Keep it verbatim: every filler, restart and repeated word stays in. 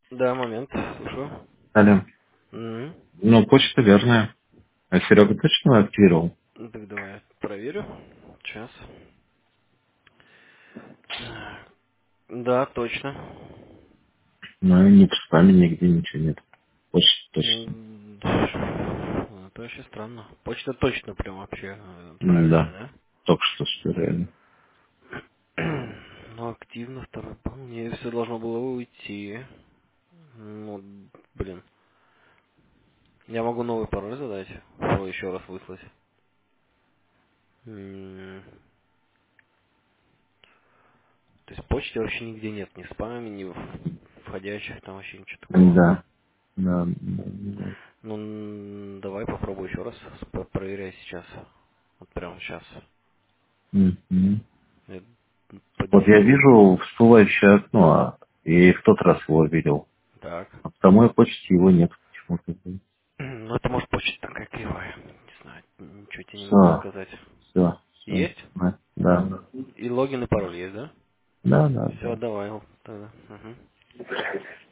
Да, момент, слушаю. Алло. Мгм. Ну, почта верная. А Серега точно активировал? Ну, так давай я проверю. Сейчас. Так. Да, точно. Ну, ни в спаме нигде ничего нет. Почта точно. М, ну, это вообще странно. Почта точно прям вообще э, М, правильная, Да. да? Только что, что реально. Ну, активно второй. Мне все должно было уйти. Ну, блин. Я могу новый пароль задать. Его еще раз выслать. М, То есть почты вообще нигде нет. Ни в спаме, ни в входящих, там вообще ничего М, такого. Да. Да. Да, да. Ну, н- давай попробуй еще раз. П- Проверяй сейчас. Вот прямо сейчас. Мгм. Я Вот я подожду. вижу всплывающее окно, а и в тот раз его видел. Так. А в самой почте его нет почему-то. Ну, это может почта такая кривая. Не знаю, ничего тебе не могу Все, сказать. все, все. Есть? Да, да. И логин и пароль есть, да? Да, да, Все, да. давай. Тогда. Мгм.